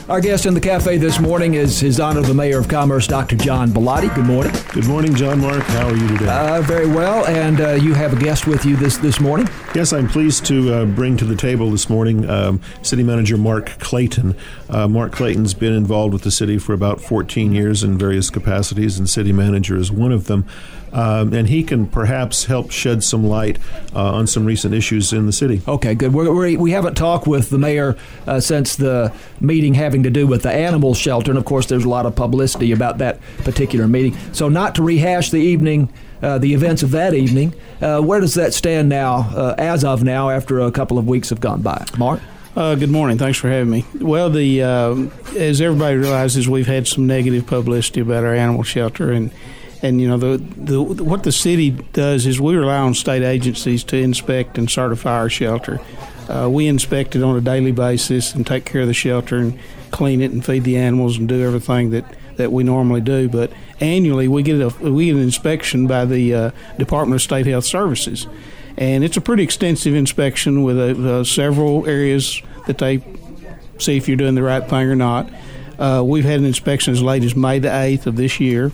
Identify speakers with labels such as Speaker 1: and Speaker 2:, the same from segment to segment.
Speaker 1: Our guest in the cafe this morning is His Honor the Mayor of Commerce, Dr. John Bellotti. Good morning.
Speaker 2: Good morning, John Mark. How are you today?
Speaker 1: Very well, and you have a guest with you this morning?
Speaker 2: Yes, I'm pleased to bring to the table this morning City Manager Mark Clayton. Mark Clayton's been involved with the city for about 14 years in various capacities, and city manager is one of them. And he can perhaps help shed some light on some recent issues in the city.
Speaker 1: Okay, good. We haven't talked with the mayor since the meeting having to do with the animal shelter, and of course there's a lot of publicity about that particular meeting. So not to rehash the events of that evening, where does that stand now, as of now, after a couple of weeks have gone by? Mark?
Speaker 3: Good morning. Thanks for having me. Well, as everybody realizes, we've had some negative publicity about our animal shelter, and you know, what the city does is we rely on state agencies to inspect and certify our shelter. We inspect it on a daily basis and take care of the shelter and clean it and feed the animals and do everything that we normally do. But annually, we get an inspection by the Department of State Health Services, and it's a pretty extensive inspection with several areas that they see if you're doing the right thing or not. We've had an inspection as late as May the 8th of this year.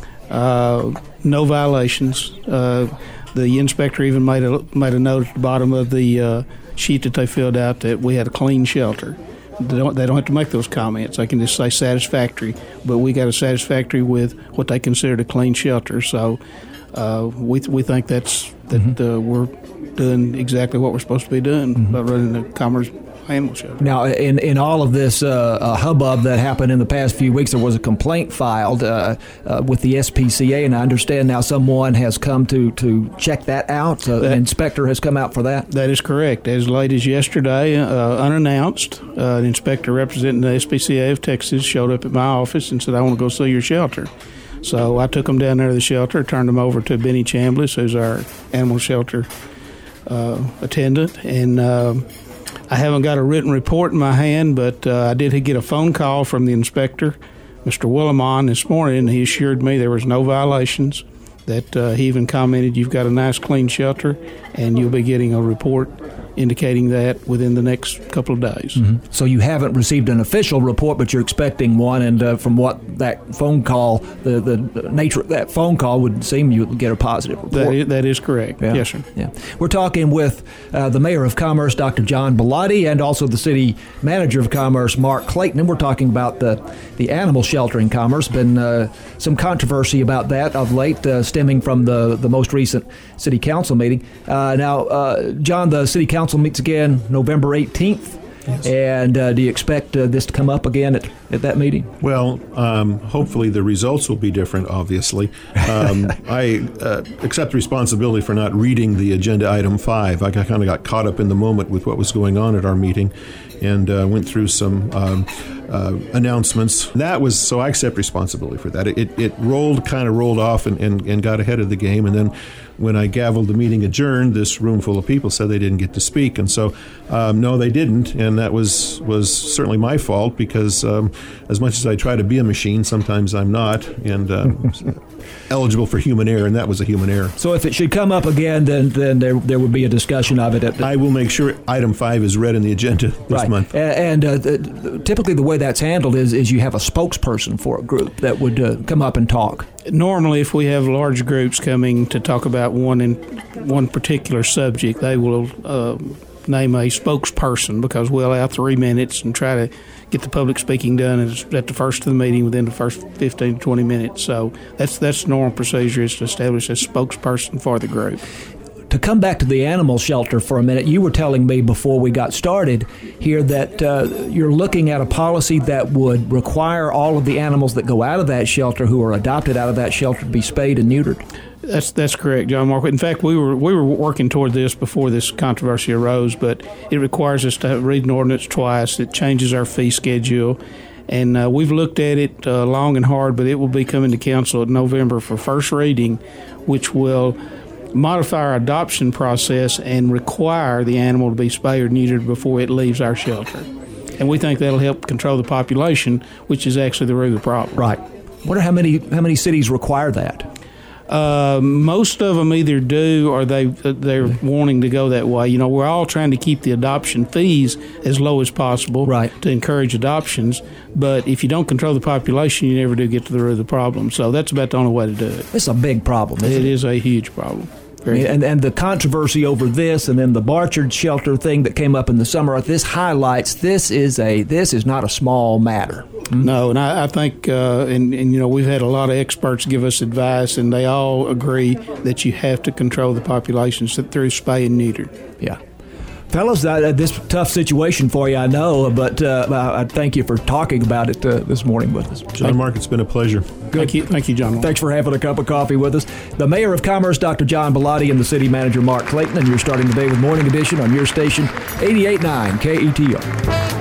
Speaker 3: No violations. The inspector even made a note at the bottom of the sheet that they filled out that we had a clean shelter. They don't have to make those comments. They can just say satisfactory. But we got a satisfactory with what they considered a clean shelter. So we think that we're doing exactly what we're supposed to be doing by running the Commerce animal shelter.
Speaker 1: Now, in all of this hubbub that happened in the past few weeks, there was a complaint filed with the SPCA, and I understand now someone has come to check that out. An inspector has come out for that?
Speaker 3: That is correct. As late as yesterday, unannounced, an inspector representing the SPCA of Texas showed up at my office and said, "I want to go see your shelter." So I took them down there to the shelter, turned them over to Benny Chambliss, who's our animal shelter attendant, and I haven't got a written report in my hand, but I did get a phone call from the inspector, Mr. Willimon, this morning, and he assured me there was no violations, that he even commented, "You've got a nice, clean shelter, and you'll be getting a report indicating that within the next couple of days."
Speaker 1: Mm-hmm. So you haven't received an official report, but you're expecting one, and from what that phone call, the nature of that phone call would seem, you would get a positive report.
Speaker 3: That is correct.
Speaker 1: Yeah.
Speaker 3: Yes, sir.
Speaker 1: Yeah. We're talking with the Mayor of Commerce, Dr. John Bellotti, and also the City Manager of Commerce, Mark Clayton, and we're talking about the animal shelter in Commerce. Been some controversy about that of late, stemming from the most recent City Council meeting. Now, John, the City Council meets again November 18th. Yes. And do you expect this to come up again at that meeting?
Speaker 2: Well, hopefully the results will be different, obviously. I accept responsibility for not reading the agenda item 5. I kind of got caught up in the moment with what was going on at our meeting and went through some announcements. So I accept responsibility for that. It rolled off and got ahead of the game, and then when I gavelled the meeting adjourned, this room full of people said they didn't get to speak, and so no, they didn't, and that was certainly my fault, because as much as I try to be a machine, sometimes I'm not, and eligible for human error, and that was a human error.
Speaker 1: So if it should come up again, then there would be a discussion of it.
Speaker 2: I will make sure item 5 is read in the agenda this month.
Speaker 1: And typically the way that's handled is you have a spokesperson for a group that would come up and talk.
Speaker 3: Normally, if we have large groups coming to talk about one particular subject, they will name a spokesperson, because we'll allow 3 minutes and try to get the public speaking done at the first of the meeting within the first 15 to 20 minutes. So that's normal procedure, is to establish a spokesperson for the group.
Speaker 1: To come back to the animal shelter for a minute, you were telling me before we got started here that you're looking at a policy that would require all of the animals that go out of that shelter, who are adopted out of that shelter, to be spayed and neutered.
Speaker 3: That's correct, John Mark. In fact, we were working toward this before this controversy arose, but it requires us to read an ordinance twice. It changes our fee schedule, and we've looked at it long and hard, but it will be coming to council in November for first reading, which will modify our adoption process and require the animal to be spayed or neutered before it leaves our shelter. And we think that'll help control the population, which is actually the root of the problem.
Speaker 1: Right. Wonder how many cities require that?
Speaker 3: Most of them either do or they're wanting to go that way. We're all trying to keep the adoption fees as low as possible to encourage adoptions. But if you don't control the population, you never do get to the root of the problem. So that's about the only way to do it.
Speaker 1: It's a big problem, isn't it?
Speaker 3: It is a huge problem.
Speaker 1: And the controversy over this, and then the Barchard shelter thing that came up in the summer, this highlights this is not a small matter.
Speaker 3: No, and I think, and we've had a lot of experts give us advice, and they all agree that you have to control the population through spay and neuter.
Speaker 1: Yeah. Fellas, this tough situation for you, I know, but I thank you for talking about it this morning with us.
Speaker 2: John Mark, it's been a pleasure.
Speaker 3: Good. Thank you, John.
Speaker 1: Thanks for having a cup of coffee with us. The Mayor of Commerce, Dr. John Bellotti, and the City Manager, Mark Clayton, and you're starting the day with Morning Edition on your station, 88.9 KETO.